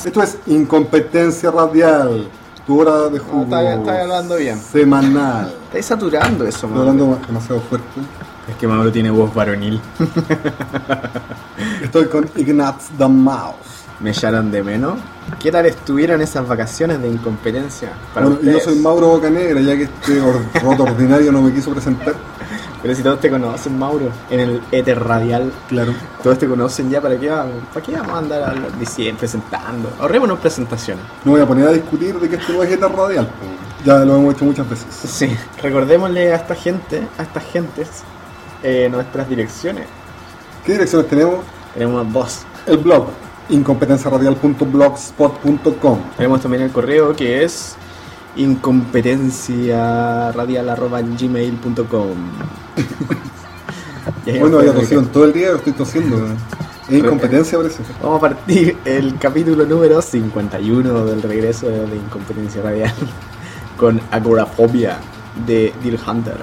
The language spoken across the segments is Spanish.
Esto es Incompetencia Radial, tu hora de jugo. No, está hablando bien. Semanal. Estáis saturando eso, Estoy Mauro. hablando demasiado fuerte. Es que Mauro tiene voz varonil. Estoy con Ignaz the Mouse. ¿Me echaron de menos? ¿Qué tal estuvieron esas vacaciones de incompetencia para Bueno, ustedes? yo soy Mauro Bocanegra, ya que este roto ordinario no me quiso presentar. Pero si todos te conocen, Mauro, en el éter radial, Claro. todos te conocen ya, ¿para qué vamos a andar presentando? Ahorrémonos presentaciones. No voy a poner a discutir de que esto no es ETA Radial. Ya lo hemos hecho muchas veces. Sí, recordémosle a estas gentes, nuestras direcciones. ¿Qué direcciones tenemos? Tenemos dos. El blog, incompetenciaradial.blogspot.com. Tenemos también el correo que es incompetenciaradial@gmail.com. Bueno, había tosido en todo el día, estoy tosiendo. Es incompetencia, parece. Vamos a partir el capítulo número 51 del regreso de Incompetencia Radial con Agorafobia de Deer Hunter.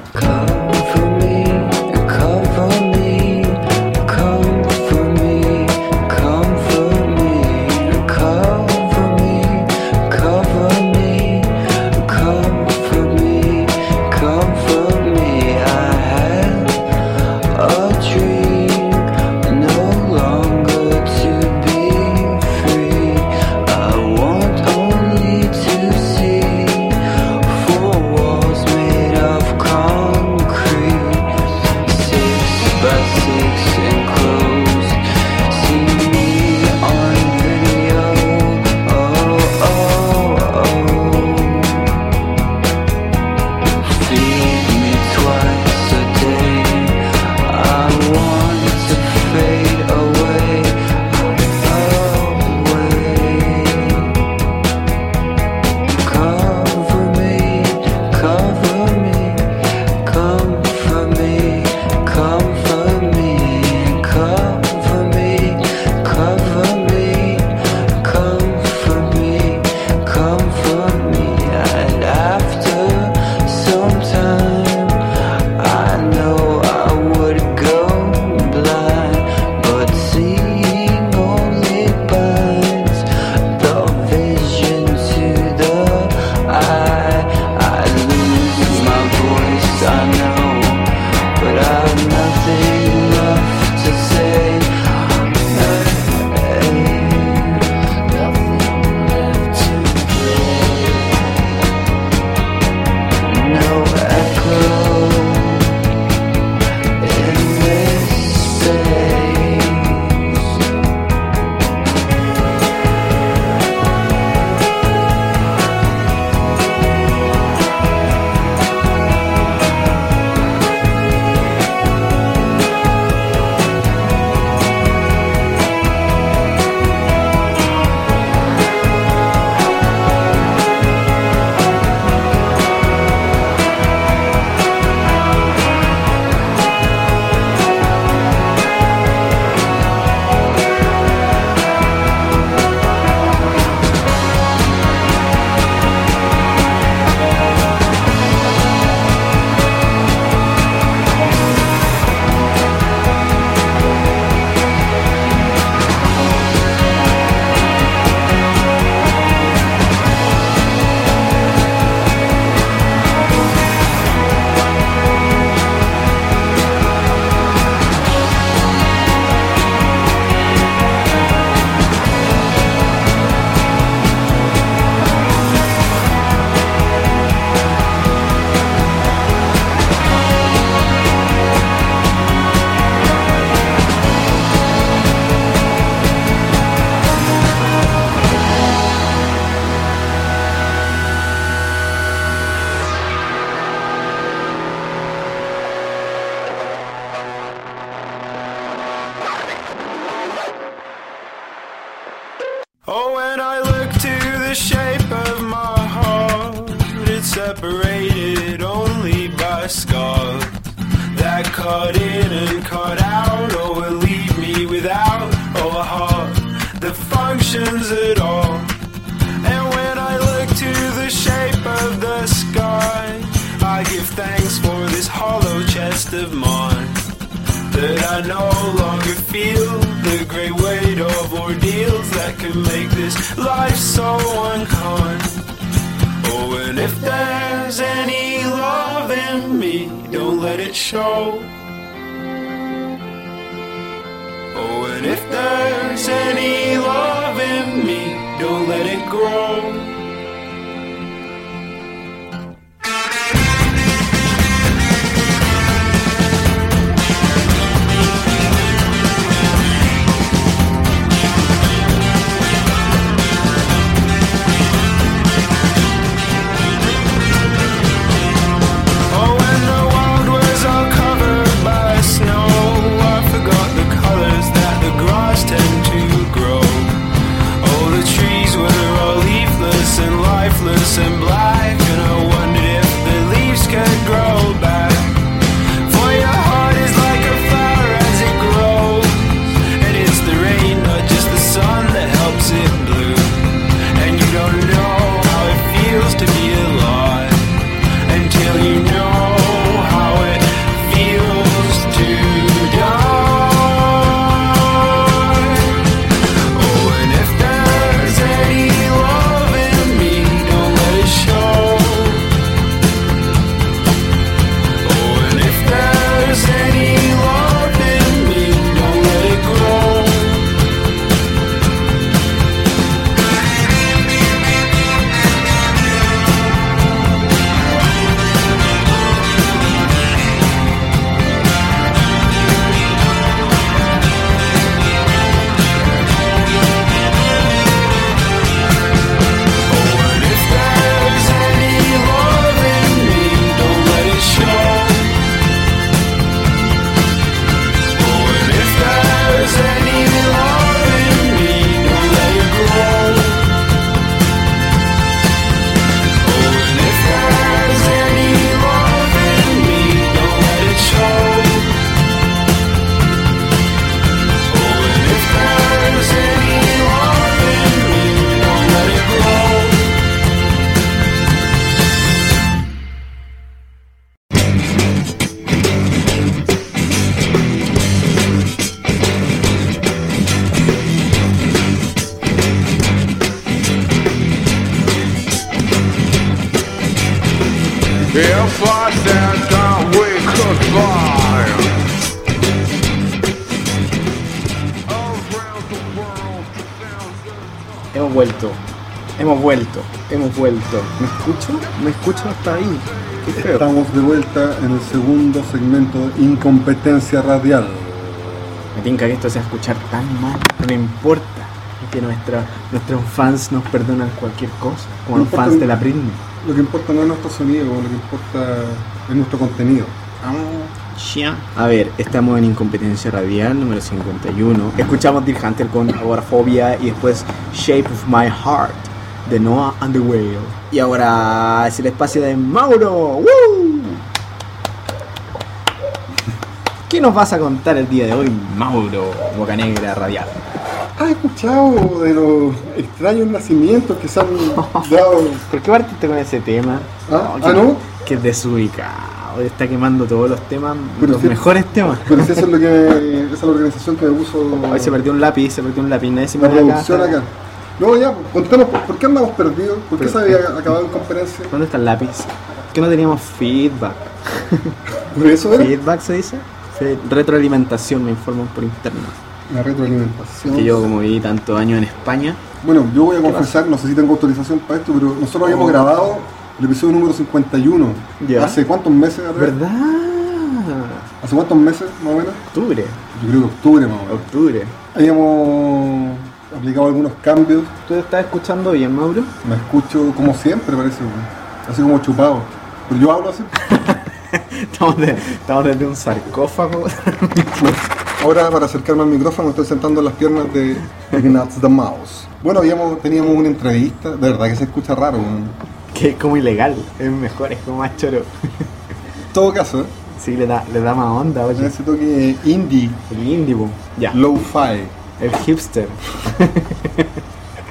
Oh, when I look to the shape of my heart, it's separated only by scars that cut in and cut out, or will leave me without a heart that functions at all. And when I look to the shape of the sky, I give thanks for this hollow chest of mine that I no longer feel the great weight of ordeals that can make this life so unkind. Oh, and if there's any love in me, don't let it show. Oh, and if there's any love in me, don't let it grow. And black, and I wondered if the leaves could grow back. For your heart is like a flower as it grows, and it's the rain, not just the sun, that helps it bloom. And you don't know how it feels to be alive until you know how it feels to die. Oh, and if there's any love in me, show. Oh, and if there's any love in me, don't let it grow. If I stand down, we could fly around the world. Hemos vuelto. ¿Me escucho hasta ahí? Qué feo. Estamos de vuelta en el segundo segmento de Incompetencia Radial. Me tinca que esto se va a escuchar tan mal, no importa. Es que nuestros fans nos perdonan cualquier cosa, como No los importa, fans de la Britney. Lo que importa no es nuestro sonido, lo que importa es nuestro contenido. A ver, estamos en Incompetencia Radial número 51. Escuchamos Deer Hunter con Agorafobia y después Shape of My Heart de Noah and the Whale. Y ahora es el espacio de Mauro. ¡Woo! ¿Qué nos vas a contar el día de hoy, Mauro Bocanegra Radial? ¿Has escuchado de los extraños nacimientos que se han dado? ¿Por qué partiste con ese tema? ¿No? Que es desubicado. Está quemando todos los temas, Pero los si- mejores temas. Pero si eso es lo que esa es la organización que me puso Hoy se perdió un lápiz, nadie se la pone producción acá. No, ya, pues, contemos, ¿por qué andamos perdidos? ¿Por qué Pero- se había acabado en conferencia? ¿Dónde está el lápiz? Que no teníamos feedback. ¿Por eso era? ¿Feedback se dice? Retroalimentación, me informan por internet. La retroalimentación. Que yo como viví tantos años en España. Bueno, yo voy a confesar, no sé si tengo autorización para esto, pero nosotros habíamos grabado el episodio número 51. Ya. ¿Hace cuántos meses atrás? ¿Verdad? ¿Hace cuántos meses, más o menos? Octubre. Yo creo que octubre, más o menos. Octubre. Habíamos aplicado algunos cambios. ¿Tú estás escuchando bien, Mauro? Me escucho como siempre, parece, güey. Así como chupado. Pero yo hablo así. Estamos desde un sarcófago. Ahora, para acercarme al micrófono, estoy sentando en las piernas de Ignaz the Mouse. Bueno, teníamos una entrevista. De verdad que se escucha raro, güey. Que es como ilegal. Es mejor, es como más choro. En todo caso, ¿eh? Sí, le da más onda, oye. Ese toque indie, El indie, po. Ya. low-fi. El hipster.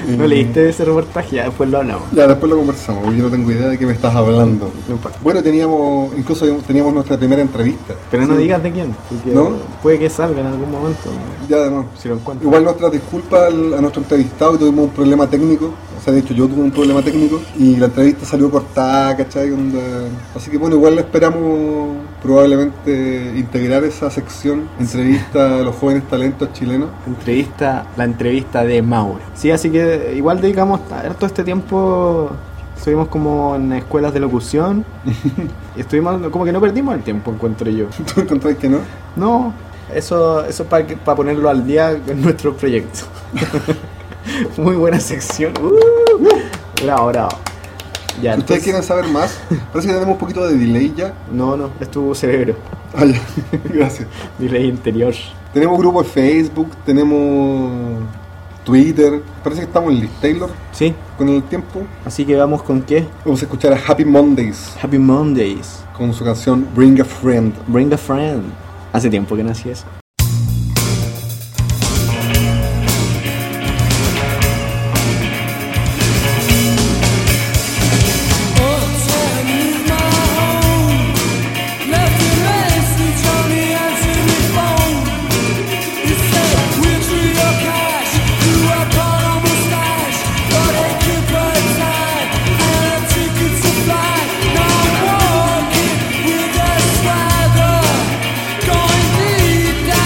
¿No leíste ese reportaje? Ya después lo hablamos. Ya, después lo conversamos, porque yo no tengo idea de qué me estás hablando. No importa. Bueno, incluso teníamos nuestra primera entrevista. Pero no Sí. digas de quién, porque ¿No? puede que salga en algún momento. Ya, además. Si lo encuentro. Igual nuestras disculpas a nuestro entrevistado, que tuvimos un problema técnico. O sea, de hecho yo tuve un problema técnico y la entrevista salió cortada, ¿cachai? Así que bueno, igual esperamos probablemente integrar esa sección, entrevista a los jóvenes talentos chilenos. La entrevista de Mauro. Sí, así que igual dedicamos todo este tiempo, estuvimos como en escuelas de locución y estuvimos, como que no perdimos el tiempo, encuentro yo. ¿Tú encontrás que no? No, eso para ponerlo al día en nuestro proyecto. Muy buena sección. Bravo, bravo. Ya, Si ustedes quieren saber más, parece que tenemos un poquito de delay ya. No, es tu cerebro. Ah, ya. Gracias. Delay interior. Tenemos grupo de Facebook, tenemos Twitter. Parece que estamos en Liz Taylor Sí, con el tiempo. así que vamos con qué? Vamos a escuchar a Happy Mondays Happy Mondays. con su canción Bring a Friend. Bring a friend. Hace tiempo que nací eso. Going deep down.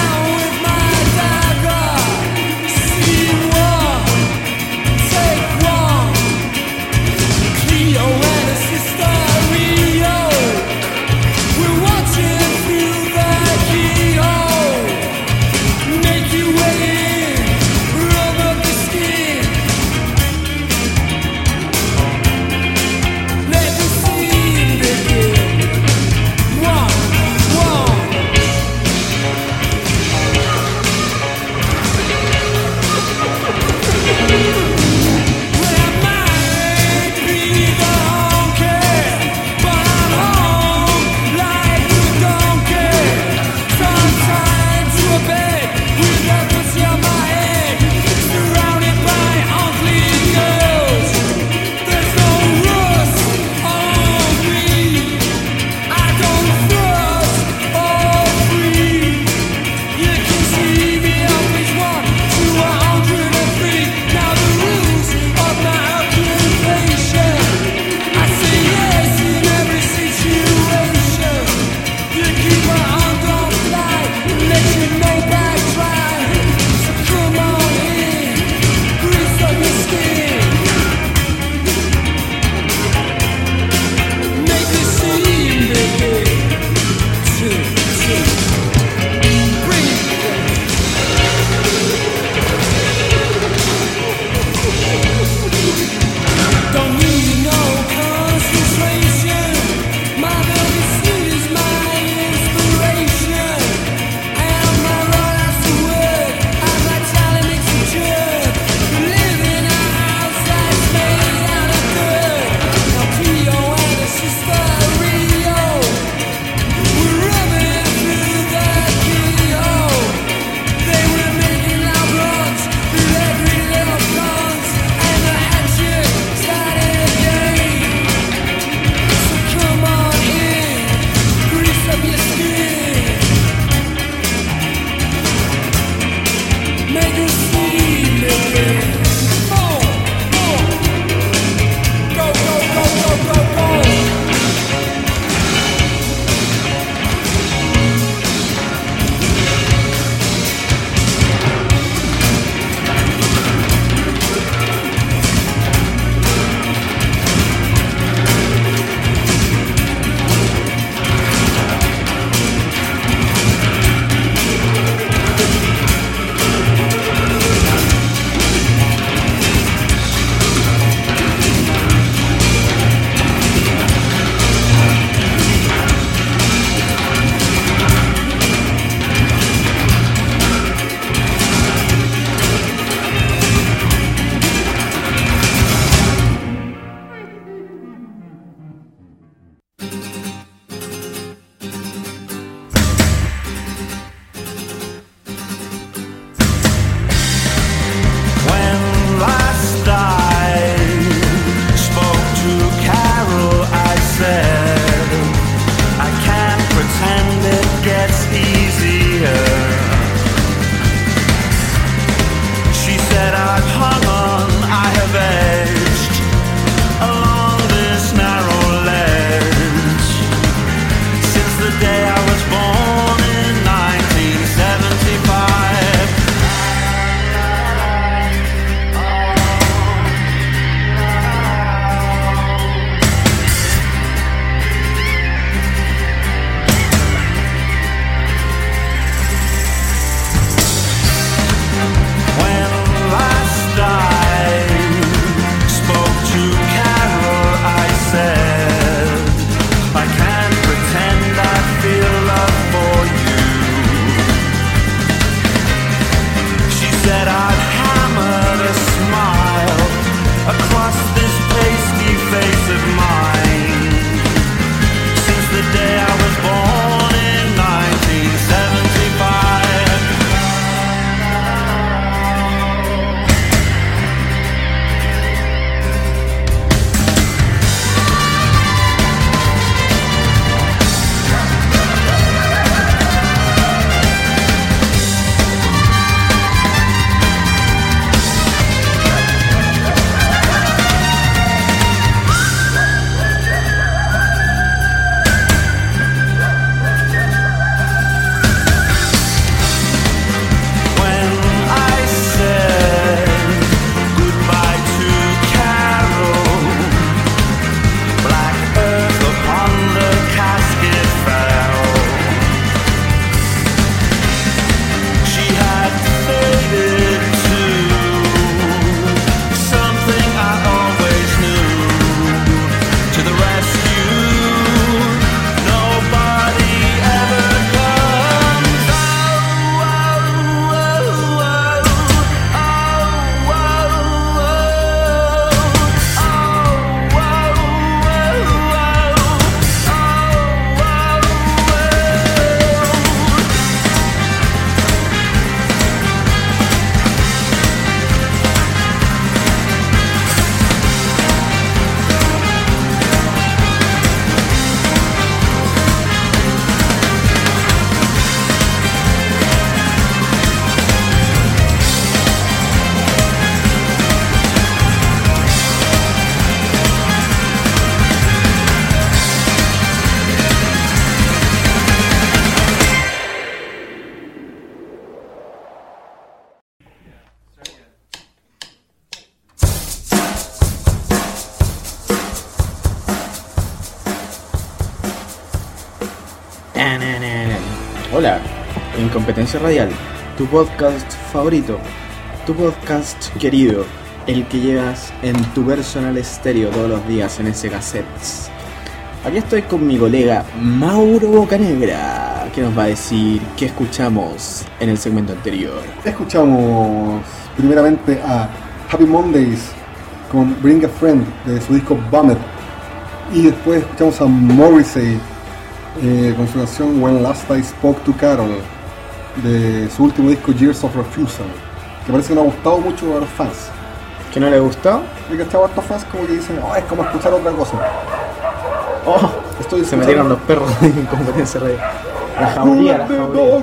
Hola, Incompetencia Radial, tu podcast favorito, tu podcast querido, el que llevas en tu personal estéreo todos los días en ese cassette. Aquí estoy con mi colega Mauro Bocanegra, que nos va a decir qué escuchamos en el segmento anterior. Escuchamos primeramente a Happy Mondays con Bring a Friend de su disco Bummer. Y después escuchamos a Morrissey con su canción When Last I Spoke to Carol de su último disco Years of Refusal, que parece que no ha gustado mucho a los fans. ¿Que no le gustó? He cachado a hartos fans como que dicen, oh, es como escuchar otra cosa. Oh, se metieron los perros de Incompetencia Radial. La jauría, la jauría.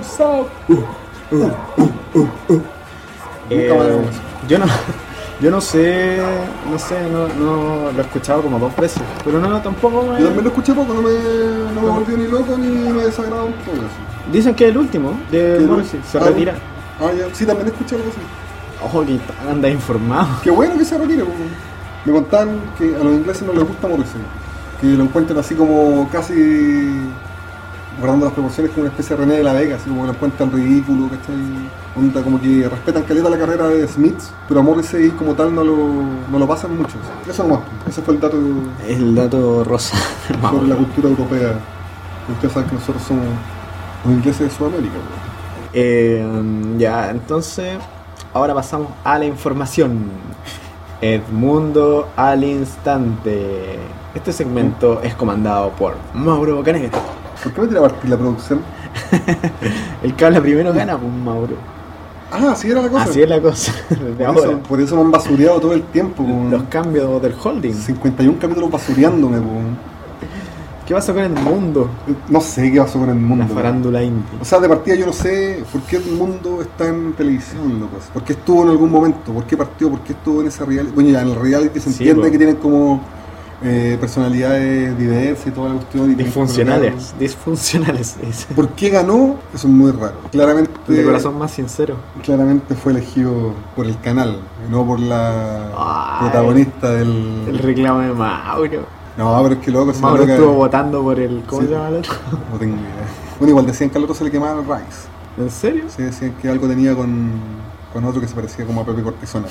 Yo no sé, no lo he escuchado como 2 veces, pero no, tampoco me... Yo también lo escuché poco, no me volvió ni loco ni me desagradó un poco eso. Dicen que es el último de Morrissey, se retira. Ya, sí, también escuché algo así. Ojo, que anda informado. Qué bueno que se retire, porque me contaban que a los ingleses no les gusta Morrissey, que lo encuentran así como casi, guardando las proporciones, como una especie de René de la Vega, así como lo encuentran ridículo, ¿cachai? Onda, como que respetan caleta la carrera de Smiths, pero a Morrissey como tal no lo pasan mucho. Eso nomás, ese fue el dato rosa sobre la cultura europea. Ustedes saben que nosotros somos los ingleses de Sudamérica, ¿no? Ya, entonces ahora pasamos a la información. Edmundo al instante. Este segmento es comandado por Mauro Bocanegra. ¿Por qué me tira a partir la producción? El que habla primero gana, pues, Mauro. Ah, así era la cosa. Así es la cosa. Por eso me han basureado todo el tiempo. Los cambios del holding. 51 capítulos basureándome. ¿Qué pasó con el mundo? No sé qué pasó con el mundo. La farándula indie. O sea, de partida yo no sé por qué el mundo está en televisión, loco. ¿Por qué estuvo en algún momento? ¿Por qué partió? ¿Por qué estuvo en ese reality? Bueno, ya en el reality se entiende que tienen como personalidades diversas y toda la cuestión. Disfuncionales. ¿Por qué ganó? Eso es muy raro. Claramente. De corazón más sincero. Claramente fue elegido por el canal, no por la protagonista del. El reclamo de Mauro. No, pero es que loco. Mauro estuvo votando por el. ¿Cómo se llama el otro? No tengo idea. Bueno, igual decían que al otro se le quemaba el Rice. ¿En serio? Sí, decían que algo tenía con otro que se parecía como a Pepe Cortisona.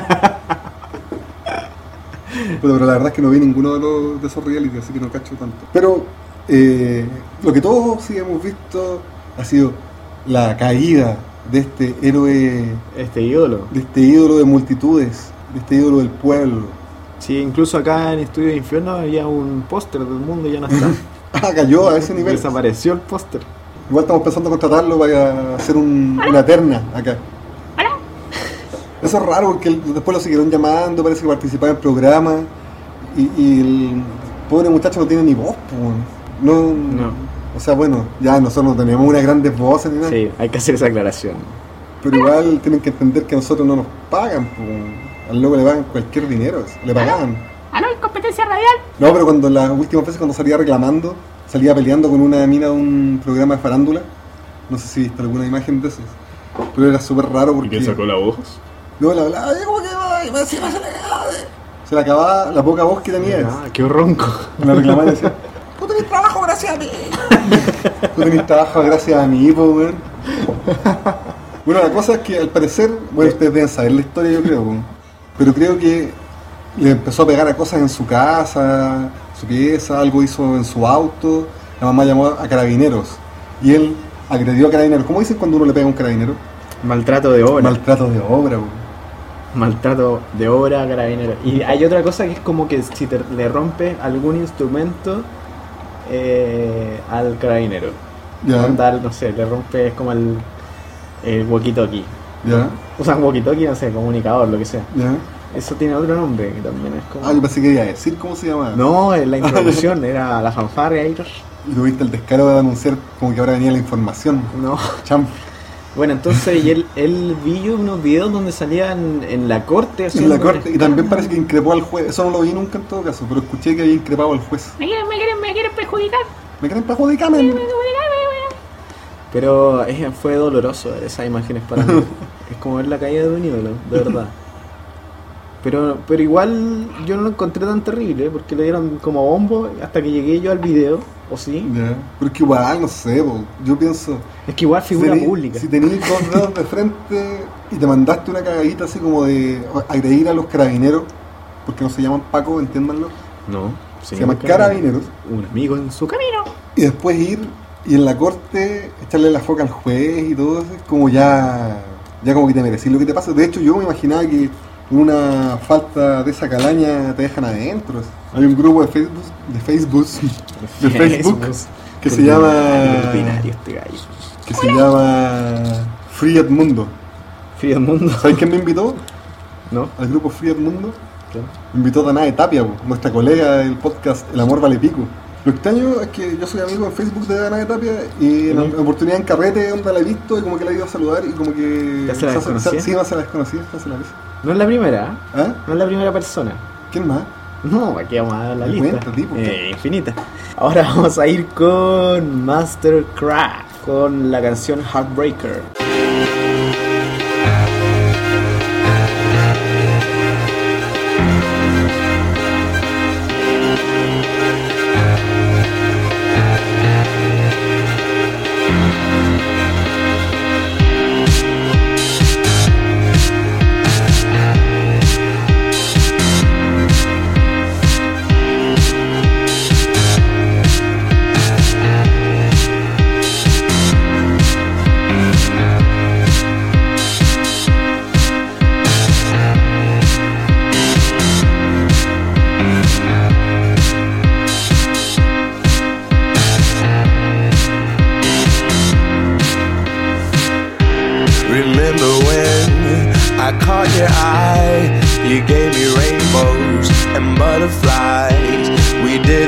Pero la verdad es que no vi ninguno de esos reality, así que no cacho tanto. Pero lo que todos sí hemos visto ha sido la caída de este héroe. Este ídolo. De este ídolo de multitudes, de este ídolo del pueblo. Sí, incluso acá en Estudio de Infierno había un póster del mundo y ya no está. Cayó a ese nivel. Desapareció el póster. Igual estamos pensando en contratarlo para hacer una terna acá. Eso es raro porque después lo siguieron llamando, parece que participaba en programas y el pobre muchacho no tiene ni voz, no. O sea, bueno, ya nosotros no tenemos unas grandes voces ni nada. Sí, hay que hacer esa aclaración. Pero igual tienen que entender que a nosotros no nos pagan, al loco le pagan cualquier dinero, le pagaban. ¿Aló, Incompetencia Radial? No, pero cuando las últimas veces cuando salía reclamando, salía peleando con una mina de un programa de farándula, no sé si viste alguna imagen de esas, pero era súper raro porque... ¿Y quién sacó la voz? No, la hablaba, como que se le acababa la poca voz que tenía. Qué ronco. La reclamaba y decía, tú tenés trabajo gracias a mí. Tú tenés trabajo gracias a mí, weón. Bueno, la cosa es que al parecer, bueno, ustedes deben saber la historia, yo creo, pero creo que le empezó a pegar a cosas en su casa, su pieza, algo hizo en su auto, la mamá llamó a carabineros y él agredió a carabineros. ¿Cómo dicen cuando uno le pega a un carabinero? Maltrato de obra. Maltrato de obra, weón. Maltrato de obra, carabinero. Y hay otra cosa que es como que si le rompes algún instrumento al carabinero. Ya. No sé, le rompes como el walkie-talkie. Ya. O sea, un walkie-talkie, no sé, comunicador, lo que sea. Ya. Eso tiene otro nombre que también es como... Yo pensé que iba a decir cómo se llamaba. No, la introducción era la fanfarria ahí. Y tuviste el descaro de anunciar como que ahora venía la información. No. Champ. Bueno, entonces, y él vi unos videos donde salía en la corte. En la corte, y también parece que increpó al juez. Eso no lo vi nunca en todo caso, pero escuché que había increpado al juez. ¿Me quieren perjudicar? ¿Me quieren perjudicarme? Pero fue doloroso ver esas imágenes para mí. Es como ver la caída de un ídolo, de verdad. Pero igual yo no lo encontré tan terrible porque le dieron como bombo hasta que llegué yo al video, ¿o sí? Ya. Pero es que igual, no sé, po. Yo pienso... Es que igual figura pública. Si tenías 2 dedos de frente y te mandaste una cagadita así como de agredir a los carabineros, porque no se llaman Paco, entiéndanlo, No, se llaman carabineros, Un amigo en su camino. y después ir y en la corte echarle la foca al juez y todo eso, es como ya como que te merecí lo que te pasa. De hecho, yo me imaginaba que una falta de esa calaña te dejan adentro. Hay un grupo de Facebook que se llama Free Edmundo. Free Edmundo. ¿Sabes quién me invitó? ¿No? Al grupo Free Edmundo. ¿Quién? Me invitó Danae Tapia, nuestra colega del podcast El Amor Vale Pico. Lo extraño es que yo soy amigo en Facebook de Danae Tapia y en oportunidad en carrete onda la he visto y como que la he ido a saludar y como que... ¿Te hace la desconocida? Sí, me hace la desconocida, se hace la risa. No es la primera, ¿Ah? no es la primera persona. ¿Quién más? No, aquí vamos a dar la Me lista. cuenta, tipo, infinita. Ahora vamos a ir con Mastercraft, con la canción Heartbreaker. Remember when I caught your eye? You gave me rainbows and butterflies. We did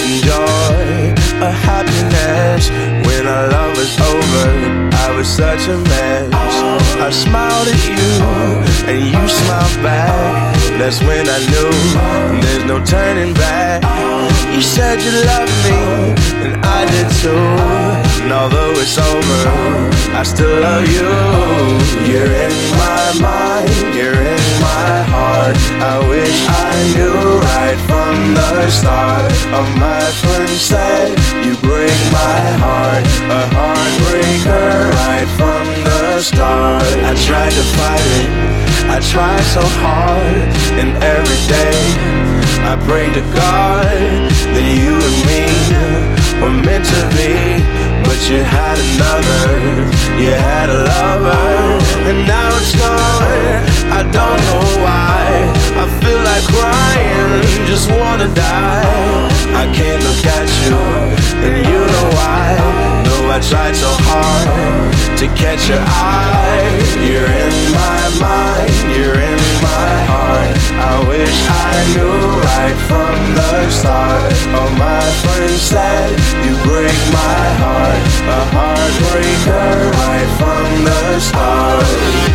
enjoy a happiness. When our love was over, I was such a mess. I smiled at you and you smiled back. That's when I knew there's no turning back. You said you loved me and I did too. And although it's over, I still love you. You're in my mind, you're in my heart. I wish I knew right from the start. Of my friend said you break my heart, a heartbreaker right from the start. I tried to fight it, I tried so hard, and every day I pray to God that you and me were meant to be. But you had another, you had a lover, and now it's gone. I don't know why, I feel like crying, just wanna die. I can't look at you, and you know why. No, I tried so hard to catch your eye. You're in my mind, you're in my heart. I wish I knew right from the start. Oh, my friend said you break my heart, a heartbreaker right from the start.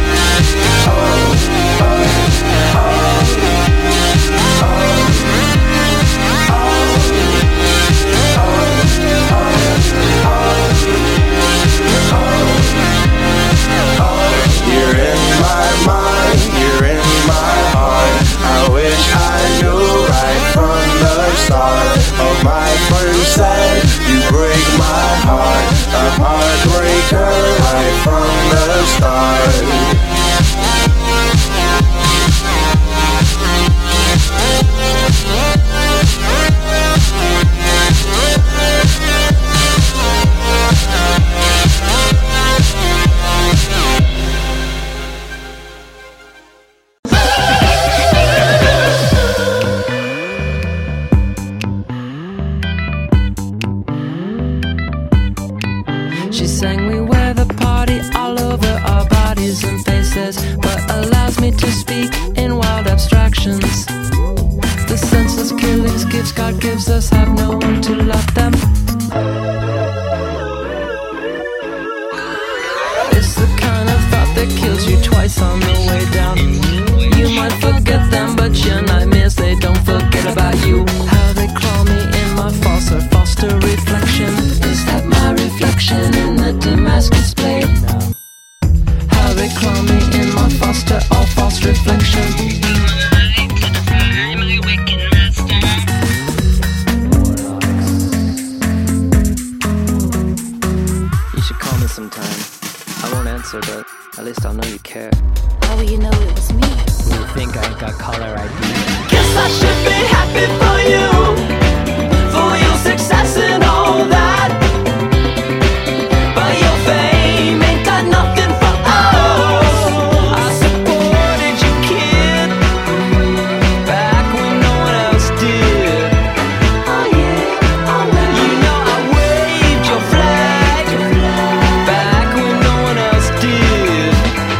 You're in my mind, you're in my heart. I wish I knew right from the start. Oh, my friend said you break my heart, a heartbreaker right from the start. She sang we wear the party all over our bodies and faces, but allows me to speak in wild abstractions. The senseless killings gifts God gives us have no one to love them. It's the kind of thought that kills you twice on the way down. You might forget them, but your nightmares, they don't forget about you. How they call me in my false or foster reflection. Is that my reflection in the Damascus blade? How they call me in my foster or false reflection. a caller ID. Guess I should be happy for your success and all that. But your fame ain't got nothing for us. I supported you, kid, back when no one else did. Oh yeah, oh yeah. You know I waved your flag back when no one else did.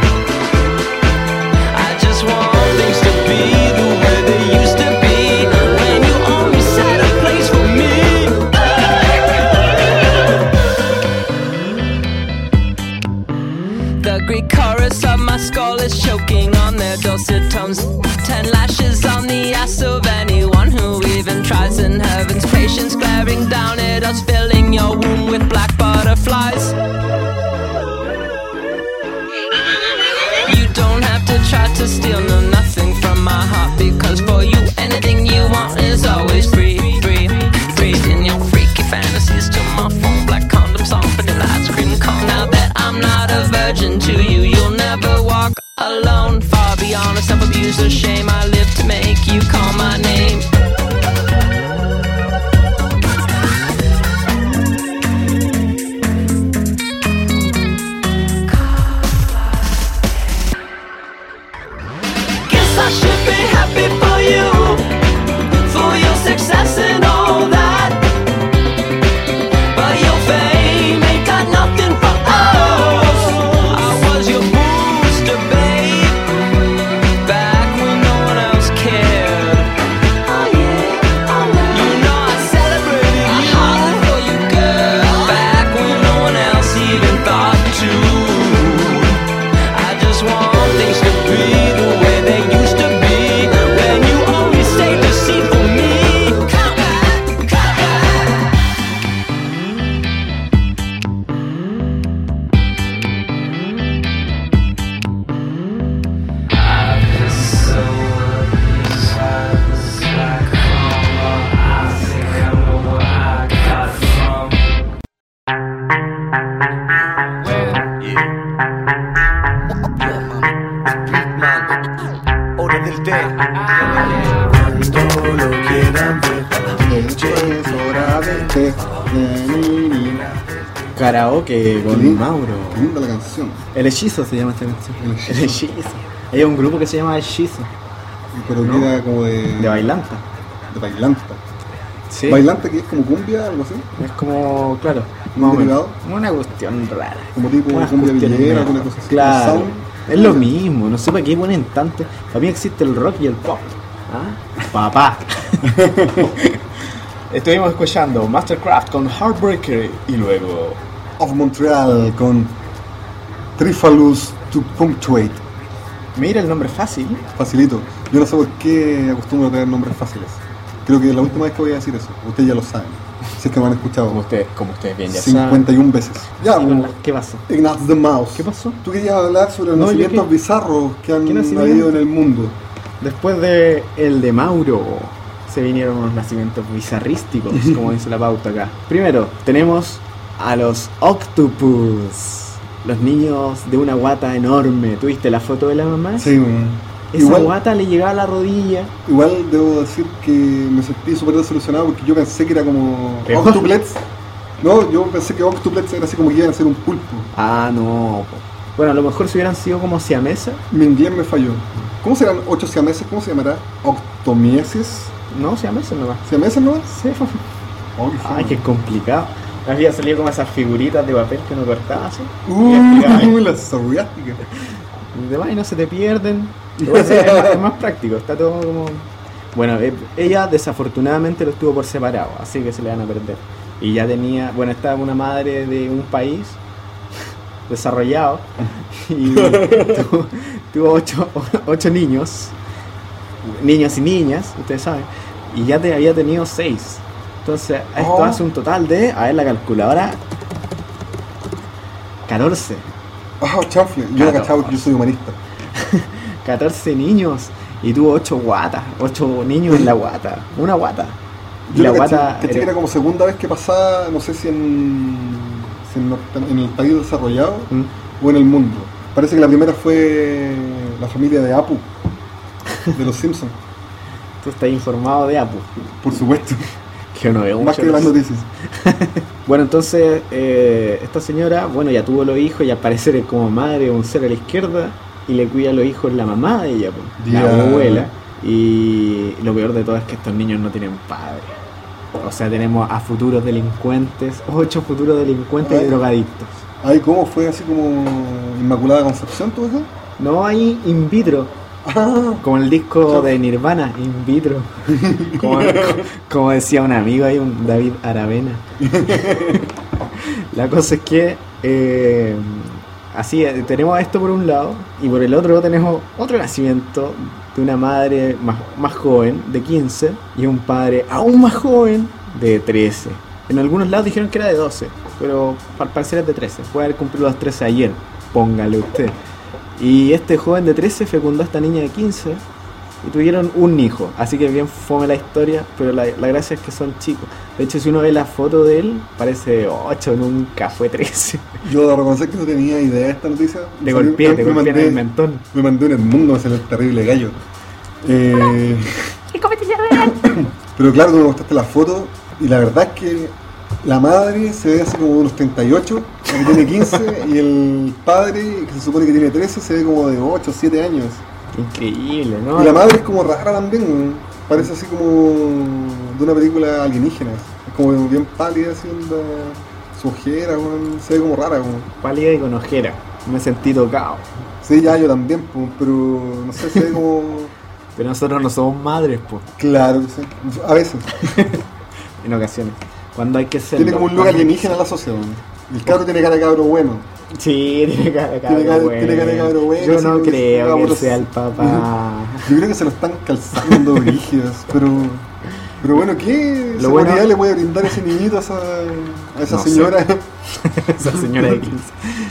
I just want things to be the way they used to be when you only set a place for me. The Greek chorus of my skull is choking on their dulcet tones. 10 lashes on the ass of anyone who even tries, in heaven's patience glaring down at us, filling your womb with black butterflies. You don't have to try to steal nothing from my heart, because for you anything you want is always free. In your freaky fantasies to my phone, black condoms on for the ice cream cone. Now that I'm not a virgin to you, you'll never walk alone. Far beyond a self-abuse or shame, I live to make you call my name. Guess I should be happy for your success and all that. But your fame ain't got nothing for us. I was your booster, babe, back when no one else cared. Oh yeah, oh yeah. You know I celebrated you. I hollered for you, girl, back when no one else even thought to. I just want things to be the way they used to be when you only saved a seat for me. Come back, come back. Karaoke con Qué Mauro. linda la canción. El Hechizo se llama esta canción. El Hechizo. El Hechizo. Hay un grupo que se llama Hechizo. Pero ¿No? que era como De bailanta. de bailanta. Sí. Bailanta, que es como cumbia, algo así. Es como, claro, ¿Un más o menos. derivado? Una cuestión rara. Como tipo Unas cumbia cuestiones villera, medio- alguna cosa así. Claro. Sound. Es lo mismo, no sé para qué ponen tanto. Para mí existe el rock y el pop. ¿Ah? Papá. Estuvimos escuchando Mastercraft con Heartbreaker y luego Of Montreal con Trifalus to Punctuate. mira el nombre fácil. Facilito. Yo no sé por qué acostumbro a tener nombres fáciles. Creo que es la última vez que voy a decir eso. Ustedes ya lo saben. Si es que me han escuchado Como ustedes bien ya saben. 51 veces. Ya, Sí, como ¿qué pasó? Ignaz the Mouse. ¿Qué pasó? Tú querías hablar sobre los No, yo nacimientos qué- bizarros que han ¿Qué nacimiento? habido en el mundo. Después de el de Mauro, se vinieron unos nacimientos bizarrísticos, como dice la pauta acá. Primero, tenemos a los Octopus, los niños de una guata enorme. ¿Tuviste la foto de la mamá? Sí, Esa igual, guata le llegaba a la rodilla. igual debo decir que me sentí súper desilusionado porque yo pensé que era como ¿Peor? Octuplets. No, yo pensé que Octuplets era así como que iban a ser un pulpo. Ah, no. po. Bueno, a lo mejor si hubieran sido como siamesa. Mi inglés me falló. ¿Cómo serán 8 siameses? ¿Cómo se llamará? ¿Octomieses? No, siamesa nomás. ¿Siameses no? Sí. Oh, qué Ay, qué complicado. Había salido como esas figuritas de papel que uno cortaba así. La psoriática. Y demás, y no se te pierden. Igual es más práctico, está todo como... Bueno, ella desafortunadamente lo estuvo por separado, así que se le van a perder. Y ya tenía, bueno, estaba una madre de un país desarrollado y tuvo 8 niños y niñas, ustedes saben, y ya había tenido 6. Entonces, esto Oh. hace un total de, a ver la calculadora, 14. Ah, chanfle. Yo no 14. cachaba que yo soy humanista. 14 niños y tuvo 8 guatas, 8 niños en la guata, una guata. Y Yo la lo caché, guata caché que era como segunda vez que pasaba, no sé si en el país desarrollado ¿Mm? o en el mundo. Parece que la primera fue la familia de Apu. de los Simpsons. Tú estás informado de Apu. Por supuesto. Que no veo Más mucho que las eso. noticias. Bueno, entonces esta señora, bueno, ya tuvo los hijos y al parecer es como madre, un ser a la izquierda, y le cuida a los hijos la mamá de ella, pues, la Ya. abuela. Y lo peor de todo es que estos niños no tienen padre. O sea, tenemos a futuros delincuentes, 8 futuros delincuentes y Ay. drogadictos. Ay, ¿cómo fue así como Inmaculada Concepción todo eso? No hay in vitro, Ah, como el disco de Nirvana, in vitro. Como decía un amigo ahí, un David Aravena. La cosa es que así tenemos esto por un lado y por el otro tenemos otro nacimiento de una madre más joven de 15 y un padre aún más joven de 13. En algunos lados dijeron que era de 12, pero al parecer es de 13. Puede haber cumplido los 13 ayer, póngale usted. Y este joven de 13 fecundó a esta niña de 15 y tuvieron un hijo. Así que bien fome la historia, pero la gracia es que son chicos. De hecho, si uno ve la foto de él, parece 8, nunca fue 13. yo debo reconocer que no tenía idea de esta noticia. Te Salió- golpeé en mandé- el mentón. Me mandó en el mundo, me salió el terrible gallo. Incompetencia real. Pero claro, tú me mostraste la foto y la verdad es que la madre se ve así como de unos 38, la que tiene 15, y el padre, que se supone que tiene 13, se ve como de 8 o 7 años. Increíble, ¿no? Y la madre es como rara también, parece así como de una película alienígena. Es como bien pálida, así onda, su ojera, weón, se ve como rara. Como. Pálida y con ojera. Me sentí tocado. Sí, ya yo también, pues, pero no sé, se ve como... Pero nosotros no somos madres, pues, Claro que sí, a veces. en ocasiones. Cuando hay que ser. Tiene como un look alienígena la sociedad. El cabro tiene cara de cabro bueno. Sí, tiene cara de Tiene cabro cara- tiene cara de cabro bueno, Yo así no como que creo juega que puros- sea el papá. Yo creo que se lo están calzando rígidas, pero bueno, ¿qué Lo seguridad bueno- le puede brindar ese niñito a esa No sé. señora? Esa señora de 15.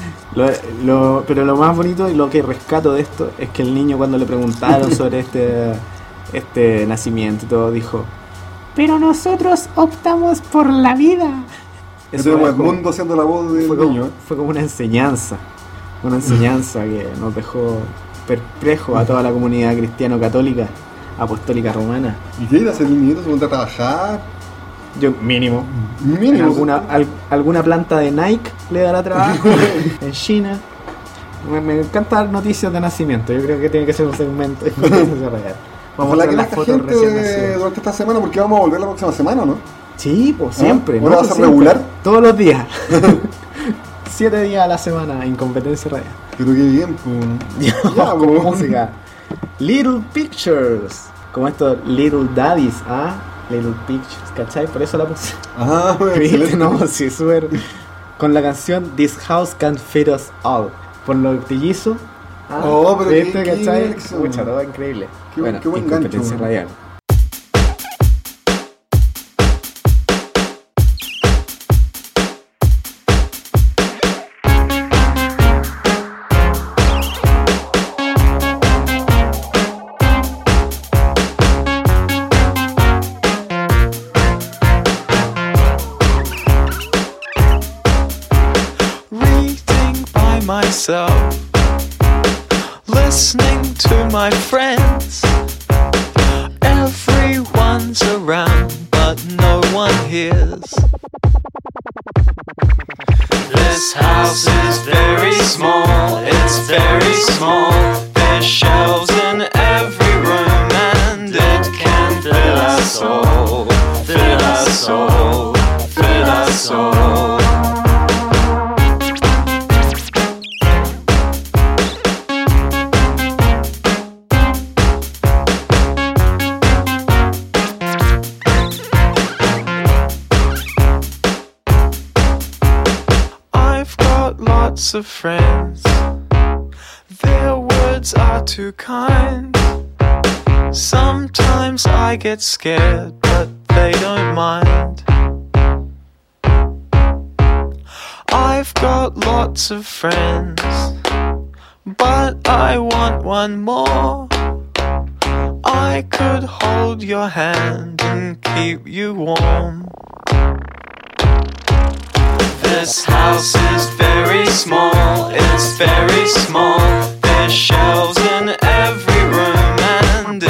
Pero lo más bonito y lo que rescato de esto es que el niño, cuando le preguntaron sobre este nacimiento y todo, dijo: Pero nosotros optamos por la vida. Eso tenemos es como- Edmundo haciendo la voz del fue niño. como una enseñanza que nos dejó perplejo a toda la comunidad cristiano-católica, apostólica romana. ¿Y qué irá a hacer el niñito? ¿Se pone a trabajar? Yo, mínimo. En Mínimo. alguna planta de Nike le dará trabajo en China. Me encanta dar noticias de nacimiento. Yo creo que tiene que ser un segmento de noticias real. Vamos Ojalá a que ver las esta fotos gente recién nacidas. durante esta semana, porque vamos a volver la próxima semana, ¿no? Sí, pues siempre. ¿Ahora ¿no? va a ser Siempre. regular? Todos los días. 7 días a la semana en competencia radial. Pero qué bien, pues. Ya, Con pues. música. Little Pictures. Como estos Little Daddies, ¿ah? Little Pictures, ¿cachai? Por eso la puse. Ah, ¿Viste? excelente. No, sí, súper. Con la canción This House Can't Fit Us All. Por los trillizos. ¿ah? Oh, pero ¿Viste, qué cachai? elección. Pucha, todo increíble. Qué Bueno, buen incompetencia gancho, radial. Reading by myself, listening to my friends. Everyone's around, but no one hears. This house is very small, it's very small. There's shelves in every room, and it can fill us all, fill us all, fill us all. I've got lots of friends. Their words are too kind. Sometimes I get scared, but they don't mind. I've got lots of friends, but I want one more. I could hold your hand and keep you warm. This house is very small, it's very small. There's shelves in every room, and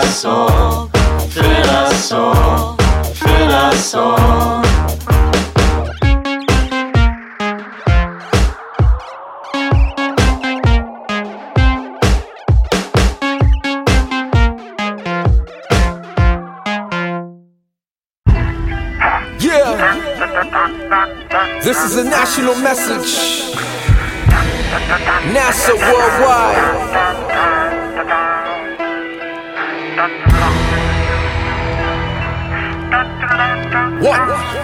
us all, fill us all, fill us all. This is a national message. NASA worldwide. What?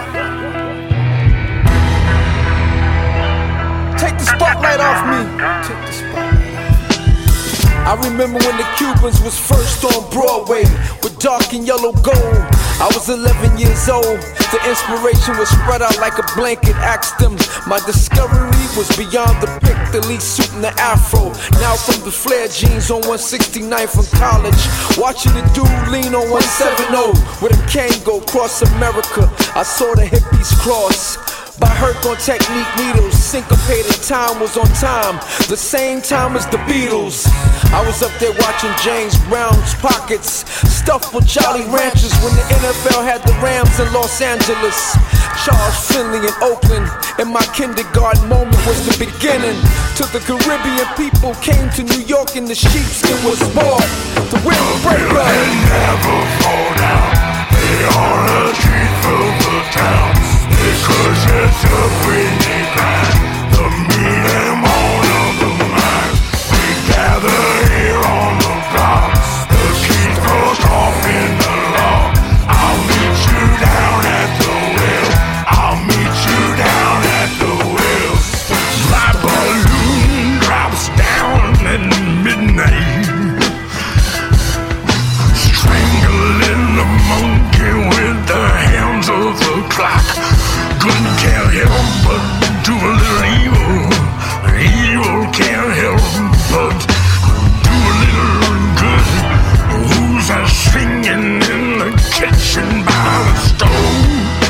Take the spotlight off me. Take the spotlight. I remember when the Cubans was first on Broadway with dark and yellow gold. I was 11 years old. The inspiration was spread out like a blanket. Asked them, my discovery was beyond the pick, the least suit and the afro. Now from the flare jeans on 169 from college, watching the dude lean on 170 with a cane go cross America. I saw the hippies cross. By Herc on technique needles, syncopated time was on time, the same time as the Beatles. I was up there watching James Brown's pockets stuffed with Jolly Ranchers when the NFL had the Rams in Los Angeles. Charles Finley in Oakland, and my kindergarten moment was the beginning. Till the Caribbean people came to New York and the sheepskin was bought. The windbreaker. They never fall down, they are the teeth of the town. Because it's a windy grind, the meat and bone of the mind. We gather here on the block, the keys broke off in the law. I'll meet you down at the well, I'll meet you down at the well. My balloon drops down at midnight, strangling the monkey with the hands of the clock. Good can't help but do a little evil. Evil can't help but do a little good. Who's a singing in the kitchen by the stove?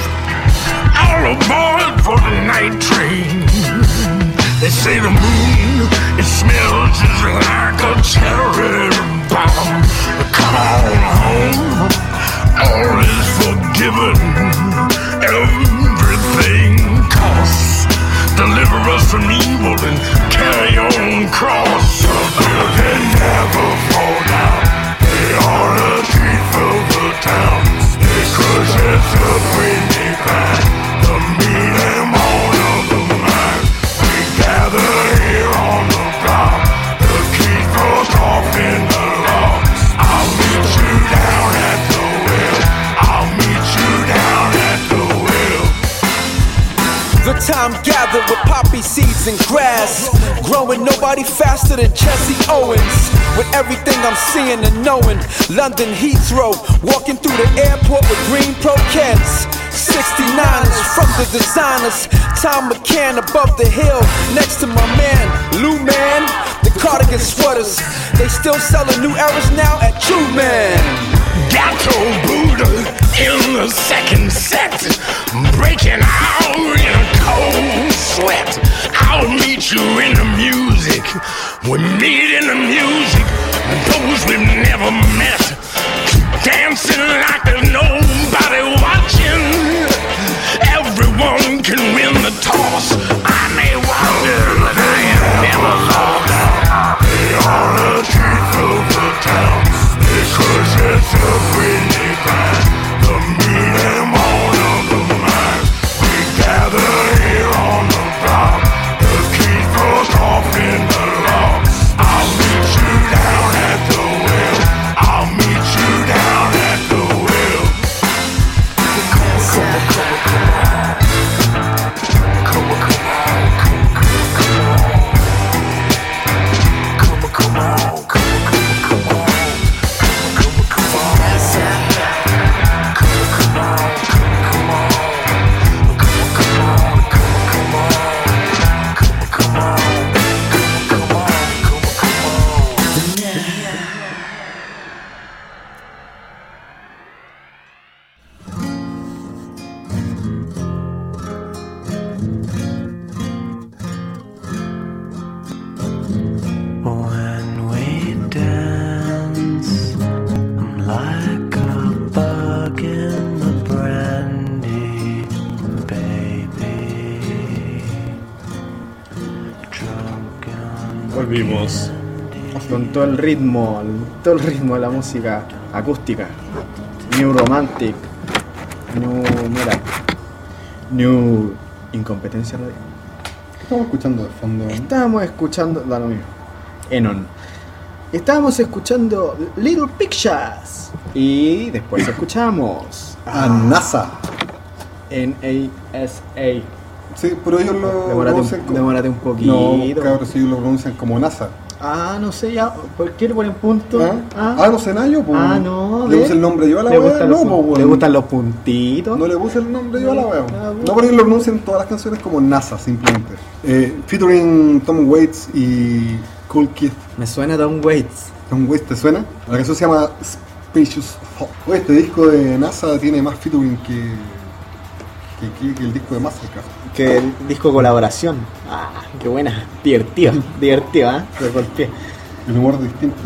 All aboard for the night train. They say the moon, it smells just like a cherry bomb. Come on home, all is forgiven. Everything costs. Deliver us from evil and carry on cross. They never fall down, they are the teeth of the town. Because it's a windy grind, the meat and bone of the mind. We gather here on the block, the keys broke off in the law. I'll meet you down at the well, I'll meet you down at the well. The time gathered with poppy seeds and grass, growing nobody faster than Jesse Owens. With everything I'm seeing and knowing, London Heathrow, walking through the airport with green Pro Keds. 69ers from the designers, Tom McCann above the hill, next to my man, Lou Man. The cardigan sweaters, they still selling new eras now at True Man. Gato Buddha in the second set, breaking out in a cold sweat. I'll meet you in the music, we meet in the music, those we've never met. Dancing like there's nobody watching, everyone can win the toss. I may wonder, but I have never lost. They are the teeth of the town, because it's a windy grind, the meat and bone of the mind. We gather here on the block, the keys broke off in the law. I'll meet you down at the well, I'll volvimos. Con todo el ritmo de la música acústica. New Romantic. New Incompetencia Radial. ¿Qué estamos escuchando de fondo? Estábamos escuchando. Da lo mismo. Enon. Estábamos escuchando Little Pictures. Y después escuchamos A NASA. NASA. Sí, pero ellos lo pronuncian como... Demórate un poquito. No, cabrón, si ellos lo pronuncian como NASA. Ah, no sé, ya. ¿Por qué le ponen punto? No sé nada yo, pues. No. ¿Le puse el nombre yo a la wea? No, pues, weón. ¿Le gustan los puntitos? No le puse el nombre yo a la wea. No, porque ellos lo pronuncian todas las canciones como NASA, simplemente. Featuring Tom Waits y Cool Kid. Me suena Tom Waits. ¿Tom Waits te suena? La canción se llama Spacious Hop. Oye, este disco de NASA tiene más featuring que el disco de Mastercraft. Que el disco colaboración. Ah, qué buena. Divertido, ¿eh? De por qué. El humor distinto.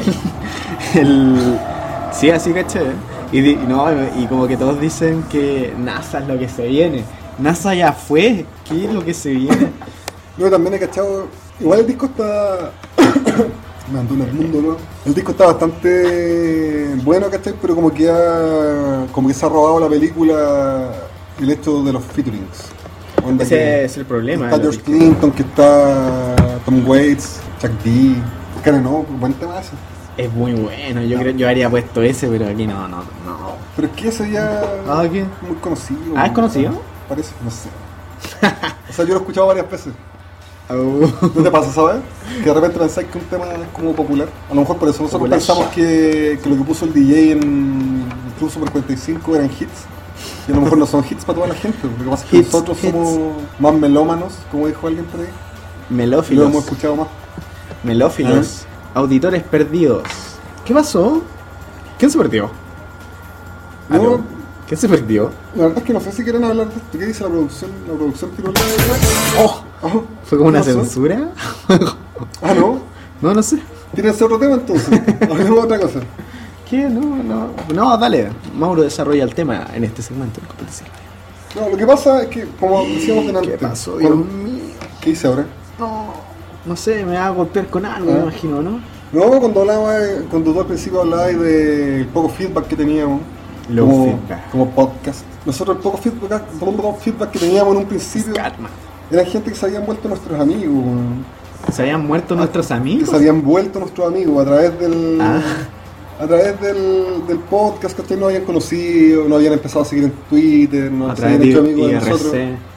Sí, así caché. Y como que todos dicen que NASA es lo que se viene. NASA ya fue. ¿Qué es lo que se viene? Yo también he cachado. Igual el disco está. Me andó en el mundo, ¿no? El disco está bastante bueno, ¿cachai? Pero como que se ha robado la película el hecho de los featurings. Ese es el problema. Está George Clinton, que está Tom Waits, Chuck D. Cara, no, buen tema ese. Es muy bueno, yo habría puesto ese, pero aquí no. Pero es que ese ya ¿qué? es muy conocido. ¿Es conocido? Parece, no sé. O sea, yo lo he escuchado varias veces. ¿No te pasa, sabes? Que de repente pensáis que un tema es como popular. A lo mejor por eso nosotros pensamos que lo que puso el DJ en Club Super 45 eran hits. Y a lo mejor no son hits para toda la gente. Lo que pasa es que nosotros somos más melómanos, como dijo alguien por ahí. Melófilos. Y lo hemos escuchado más. Melófilos. Auditores perdidos. ¿Qué pasó? ¿Quién se perdió? No, ¿Quién se perdió? La verdad es que no sé si quieren hablar de esto. ¿Qué dice la producción? La producción tiró la... ¿Fue como una censura? ¿No? No sé. ¿Tienes otro tema entonces? Hablemos de otra cosa. ¿Qué? No, dale. Mauro desarrolla el tema en este segmento de competencia. No, lo que pasa es que, como decíamos delante... ¿Qué pasó, Dios mío? ¿Qué hice ahora? No sé, me va a golpear con algo, me imagino, ¿no? No, cuando tú al principio hablabas del poco feedback que teníamos como podcast. Nosotros el poco feedback que teníamos en un principio era gente que se habían vuelto nuestros amigos. ¿Se habían muerto nuestros amigos? Que se habían vuelto nuestros amigos a través del... A través del podcast que ustedes no habían conocido, no habían empezado a seguir en Twitter, no se habían hecho amigos de nosotros.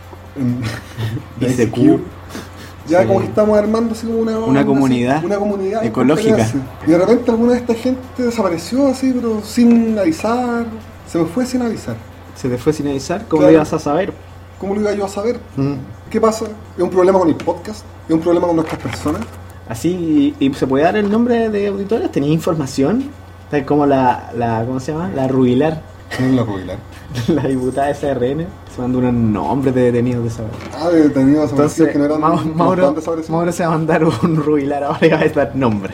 ICQ. Ya como que estamos armando así como una comunidad ecológica. Y de repente alguna de esta gente desapareció así, pero sin avisar. Se me fue sin avisar. ¿Se te fue sin avisar? ¿Cómo lo ibas a saber? ¿Cómo lo iba yo a saber? ¿Qué pasa? ¿Es un problema con el podcast? ¿Es un problema con nuestras personas? Así, ¿y se puede dar el nombre de auditores? ¿Tenía información? Tal como ¿cómo se llama? La Rubilar. ¿Quién es la Rubilar? La diputada de SRN se mandó unos nombres de detenidos desaparecidos. De detenidos desaparecidos que no eran Mauro se va a mandar un Rubilar ahora y va a dar nombre.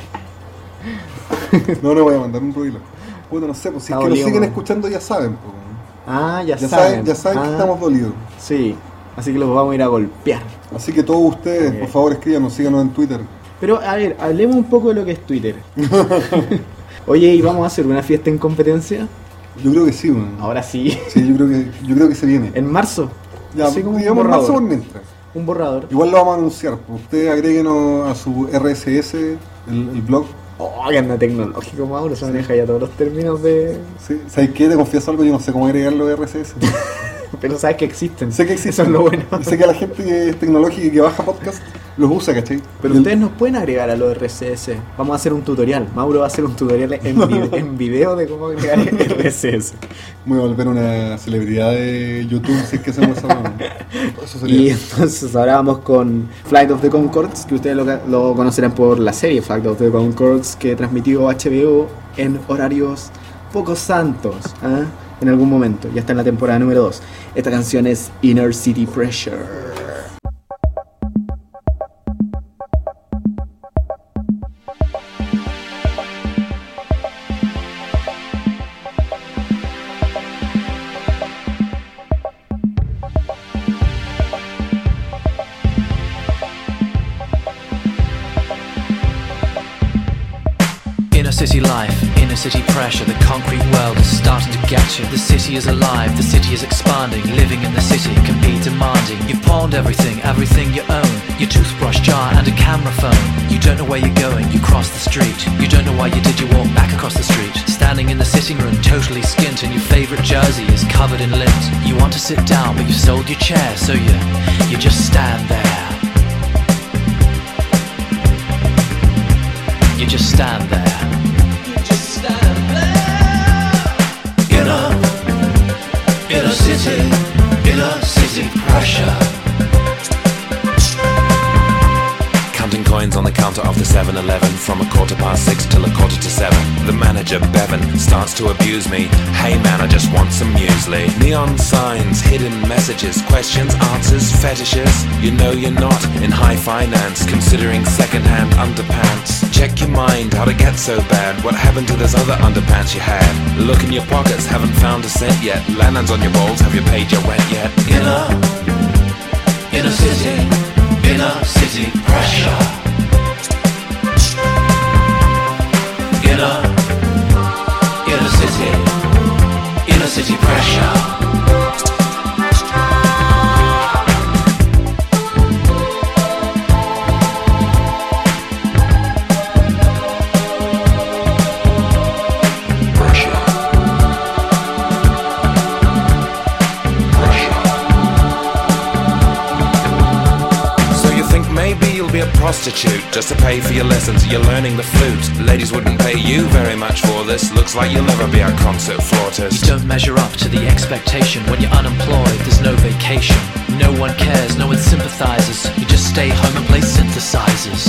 No voy a mandar un Rubilar. Puta, no sé, pues si es que nos siguen escuchando ya saben. Pues. Ya saben. Ya saben que estamos dolidos. Sí, así que los vamos a ir a golpear. Así que todos ustedes, por favor, escríbanos, síganos en Twitter. Pero, a ver, hablemos un poco de lo que es Twitter. Oye, ¿y vamos a hacer una fiesta en competencia? Yo creo que sí, man. Ahora sí. Sí, yo creo que se viene. ¿En marzo? Ya, digamos marzo por mientras. Un borrador. Igual lo vamos a anunciar. Ustedes agréguenos a su RSS, el blog. Oh, que anda tecnológico, Mauro, se maneja ya todos los términos de... Sí, ¿sabes qué? Te confieso algo, yo no sé cómo agregarlo de RSS. Pero sabes que existen. Sé que existen. Eso es lo bueno. Y sé que la gente que es tecnológica y que baja podcast los usa, ¿cachai? Pero ustedes nos pueden agregar a los RSS. Vamos a hacer un tutorial. Mauro va a hacer un tutorial en video de cómo agregar RSS. Me voy a volver una celebridad de YouTube si es que hacemos eso. Y entonces ahora vamos con Flight of the Conchords, que ustedes lo conocerán por la serie Flight of the Conchords que transmitió HBO en horarios poco santos, en algún momento. Ya está en la temporada número 2. Esta canción es Inner City Pressure. city pressure, the concrete world is starting to get you. The city is alive, the city is expanding. Living in the city can be demanding. You've pawned everything, everything you own. Your toothbrush, jar and a camera phone. You don't know where you're going, you cross the street. You don't know why you did, you walk back across the street. Standing in the sitting room, totally skint, and your favorite jersey is covered in lint. You want to sit down, but you've sold your chair, so you just stand there. You just stand there. You just stand there. In a city pressure. Counting coins on the counter of the 7-Eleven from 6:15 till 7:15. The manager, Bevan, starts to abuse me. Hey man, I just want some muesli. Neon signs, hidden messages, questions, answers, fetishes. You know you're not in high finance, considering second-hand underpants. Check your mind, how'd it get so bad? What happened to those other underpants you had? Look in your pockets, haven't found a cent yet. Landlines on your balls, have you paid your rent yet? In a city pressure. In a city pressure. Prostitute just to pay for your lessons. You're learning the flute. Ladies wouldn't pay you very much for this. Looks like you'll never be a concert flautist. You don't measure up to the expectation. When you're unemployed, there's no vacation. No one cares, no one sympathizes. You just stay home and play synthesizers.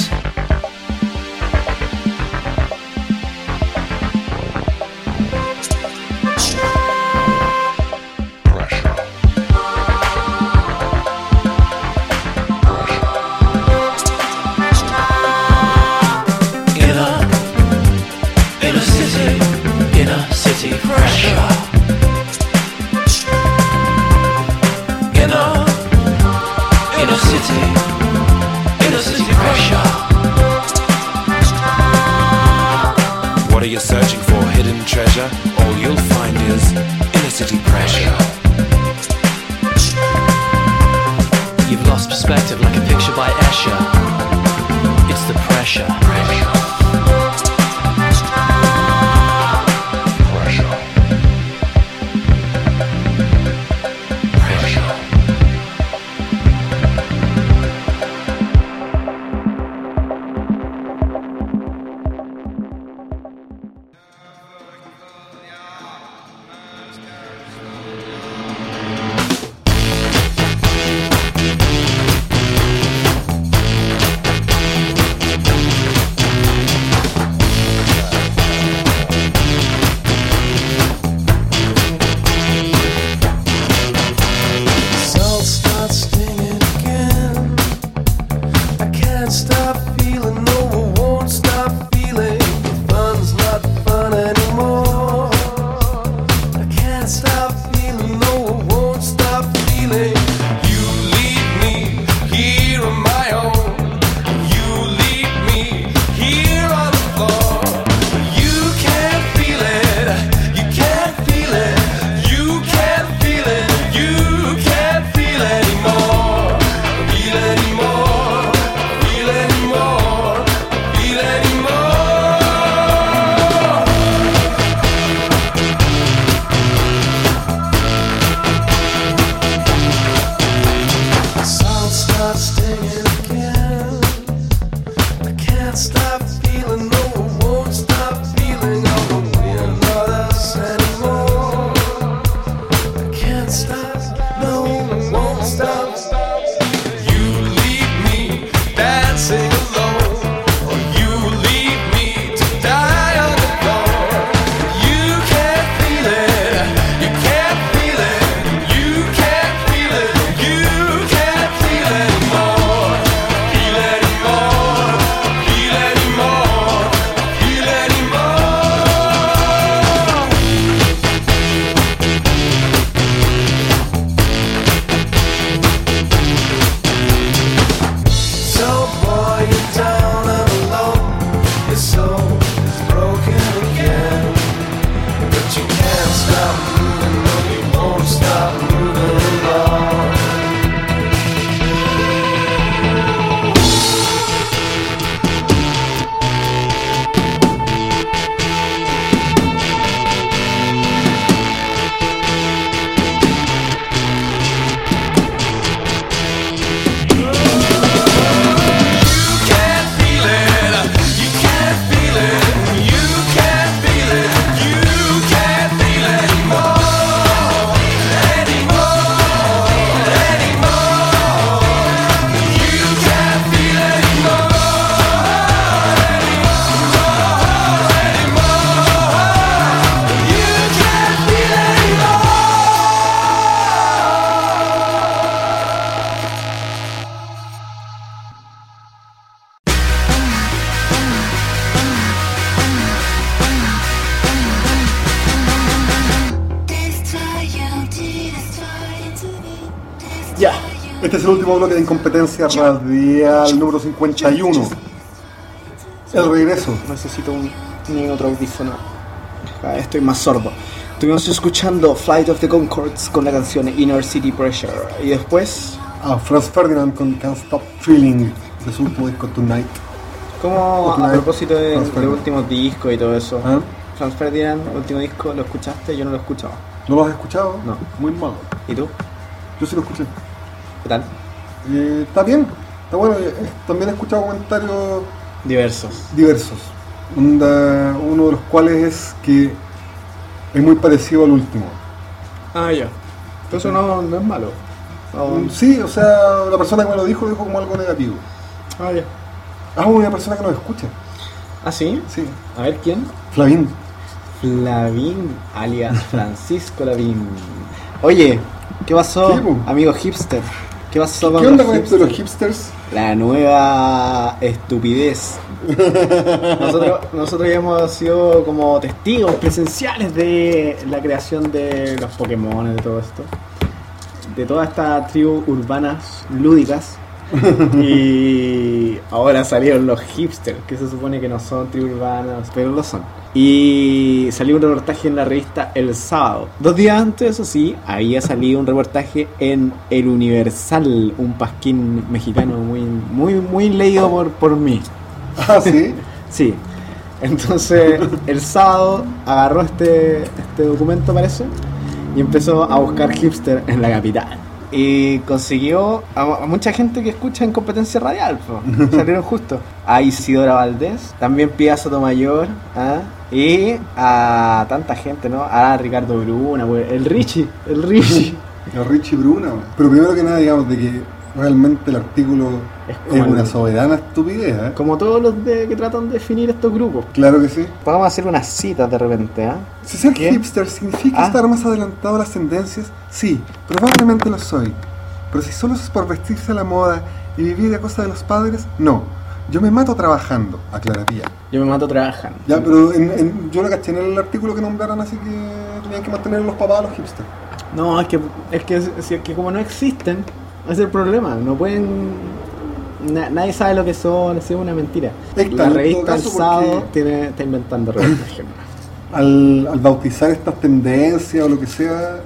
Ya. Este es el último bloque de Incompetencia Radial número 51. El regreso. Necesito un otro audífono. Estoy más sordo. Estuvimos escuchando Flight of the Conchords con la canción Inner City Pressure. Y después... Franz Ferdinand con Can't Stop Feeling de su último disco Tonight. ¿Cómo, a propósito de últimos discos y todo eso? ¿Ah? Franz Ferdinand, último disco, ¿lo escuchaste? Yo no lo he escuchado. ¿No lo has escuchado? No. Muy malo. ¿Y tú? Yo sí lo escuché. ¿Qué tal? Está bien, está bueno. También he escuchado comentarios diversos. Uno de los cuales es que es muy parecido al último. Ah, ya. Eso no es malo. Sí, o sea, la persona que me lo dijo como algo negativo. Ah, ya. Una persona que nos escucha. ¿Ah, sí? Sí. A ver, ¿quién? Flavín, alias Francisco Lavín. Oye, ¿qué pasó, ¿Qué, po? amigo hipster? ¿Qué pasó con ¿Qué onda los con esto de los hipsters? hipsters? La nueva estupidez. Nosotros ya hemos sido como testigos presenciales de la creación de los Pokémon, de todo esto, de toda esta tribu urbanas lúdicas. Y ahora salieron los hipsters, que se supone que no son tribu urbanas, pero lo son. Y salió un reportaje en la revista El Sábado. 2 días antes, eso sí, había salido un reportaje en El Universal, un pasquín mexicano muy leído por mí. Ah, ¿sí? Sí. Entonces, El Sábado agarró este documento, parece, y empezó a buscar hipster en la capital. Y consiguió a mucha gente que escucha Incompetencia Radial, salieron justo. A Isidora Valdés, también Pía Sotomayor, y a tanta gente, ¿no? A Ricardo Bruna, el Richie. El Richie Bruna. Pero primero que nada, digamos, de que realmente el artículo es una soberana estupidez, ¿eh? Como todos los que tratan de definir estos grupos. Claro que sí. Vamos a hacer unas citas de repente, Si ser hipster significa estar más adelantado a las tendencias, sí, probablemente lo soy. Pero si solo es por vestirse a la moda y vivir a costa de los padres, no. Yo me mato trabajando, aclararía. Yo me mato trabajando. Ya, pero yo lo caché en el artículo que nombraron, así que tenían que mantener los papás a los hipsters. No, es que como no existen, ese es el problema. No pueden... nadie sabe lo que son, es una mentira. La revista El Sábado está inventando revistas. Al bautizar estas tendencias o lo que sea,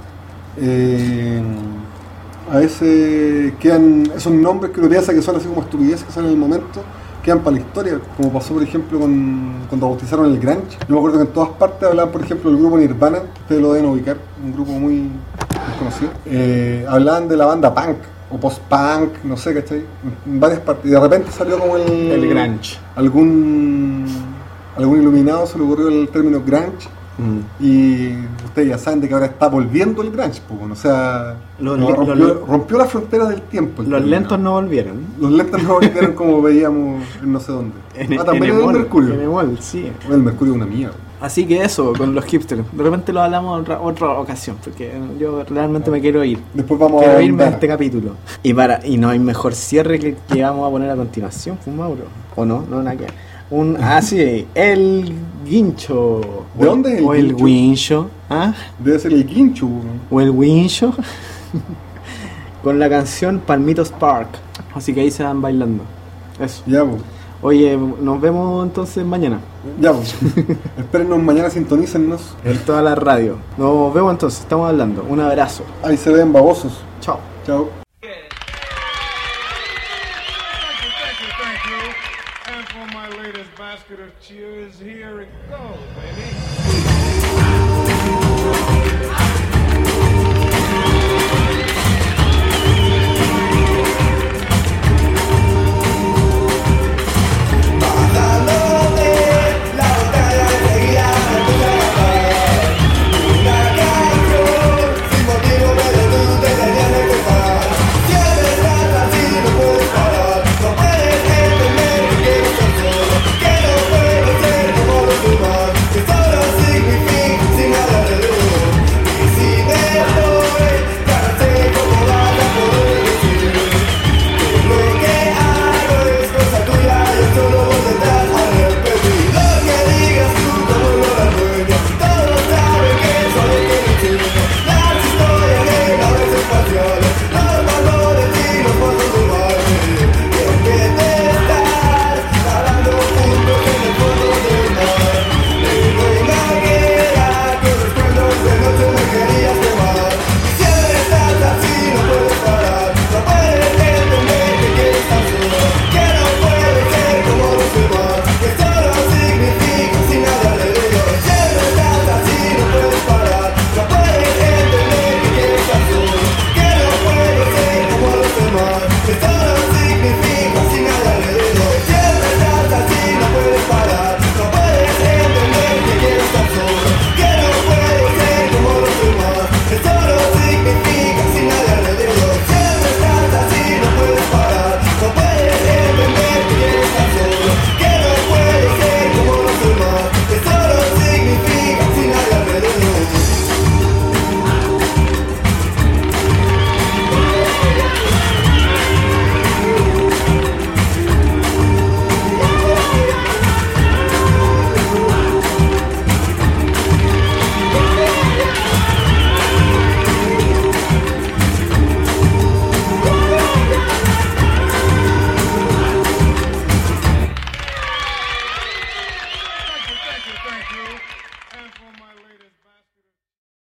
a veces quedan esos nombres que uno piensa que son así como estupideces que son en el momento, quedan para la historia, como pasó por ejemplo cuando bautizaron el grunge. Yo me acuerdo que en todas partes hablaban, por ejemplo, del grupo Nirvana, ustedes lo deben ubicar, un grupo muy desconocido. Hablaban de la banda punk o post-punk, no sé, ¿cachai? En varias partes, y de repente salió como el grunge. Algún iluminado se le ocurrió el término grunge. Y ustedes ya saben de que ahora está volviendo el grunge, o sea, rompió la frontera del tiempo. Los lentos no volvieron. Los lentos no volvieron como veíamos en no sé dónde. También en el Mercurio. En Emol, sí. El Mercurio es una mierda. Así que eso, con los hipsters. De repente lo hablamos en otra ocasión, porque yo realmente me quiero ir. Después vamos quiero irme de este capítulo. Y no hay mejor cierre que el que vamos a poner a continuación, pues, Mauro. ¿O no? No, nada que... sí, el guincho. ¿De dónde es el guincho? O el guincho. Debe ser el guincho. O el guincho. Con la canción Palmitos Park. Así que ahí se van bailando. Eso. Ya, pues. Oye, nos vemos entonces mañana. Ya, pues. Espérennos mañana, sintonícennos. En toda la radio. Nos vemos entonces, estamos hablando. Un abrazo. Ahí se ven babosos. Chao. Chao. And for my latest basket of cheers, here it goes, baby.